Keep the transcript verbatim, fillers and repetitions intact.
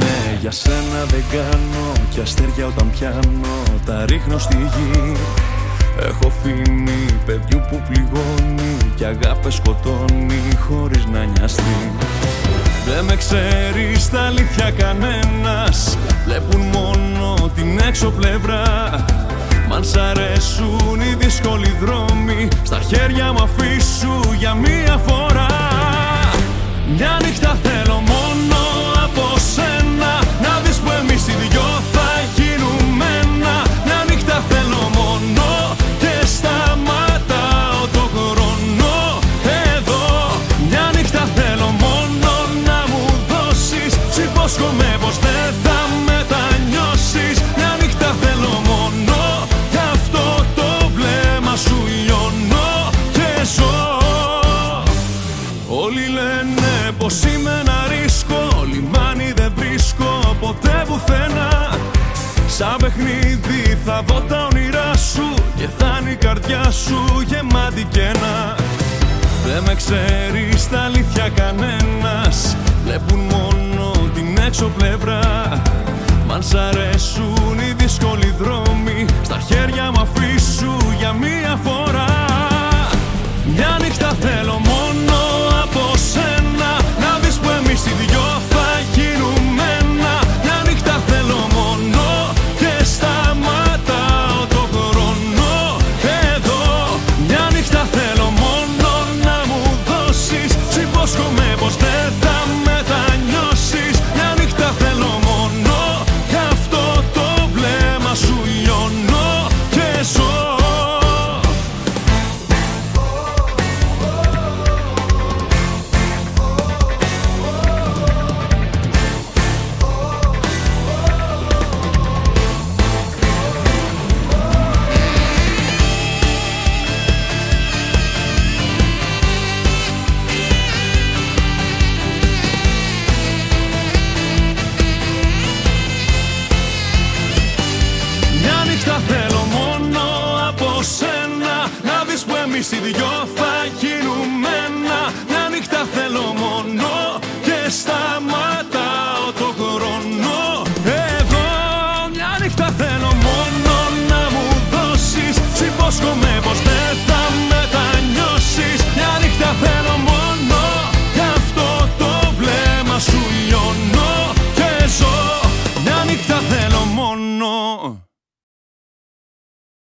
Ναι, για σένα δεν κάνω κι αστέρια όταν πιάνω τα ρίχνω στη γη. Έχω φήμη παιδιού που πληγώνει κι αγάπες σκοτώνει χωρίς να νοιαστεί. Δεν με ξέρει στα αλήθεια κανένας, βλέπουν μόνο την έξω πλευρά. Μ' αν σ' αρέσουν οι δύσκολοι δρόμοι, στα χέρια μου αφήσου για μία φορά. Μια νύχτα θέλω μόνο από σένα, να δεις που εμείς οι δυο θα γίνουμε ένα. Μια νύχτα θέλω μόνο και σταματάω το χρόνο εδώ. Μια νύχτα θέλω μόνο να μου δώσεις, σου υπόσχομαι πως δεν θα μετανιώσεις. Μια νύχτα θέλω μόνο, γι' αυτό το βλέμμα σου λιώνω και ζω. Όλοι λένε πως είμαι ένα ρίσκο, λιμάνι δεν βρίσκω ποτέ πουθενά. Σαν παιχνίδι θα δω τα όνειρά σου και θα είναι η καρδιά σου γεμάτη κενά. Δεν με ξέρει στα αλήθεια κανένας, βλέπουν μόνο την έξω πλευρά. Μ' αν σ' αρέσουν οι δύσκολοι δρόμοι, στα χέρια μου αφήσου για μία φορά. Μια νύχτα θέλω μόνο από σένα, να δεις που εμείς οι δυο θα γίνουμε ένα. Μια νύχτα θέλω μόνο και σταματάω το χρόνο εδώ. Μια νύχτα θέλω μόνο να μου δώσεις, σου υπόσχομαι πως δεν θα μετανιώσεις. Μια νύχτα θέλω μόνο, γι' αυτό το βλέμμα σου λιώνω και ζω. Θέλω μόνο από σένα, να δεις που εμείς οι δυο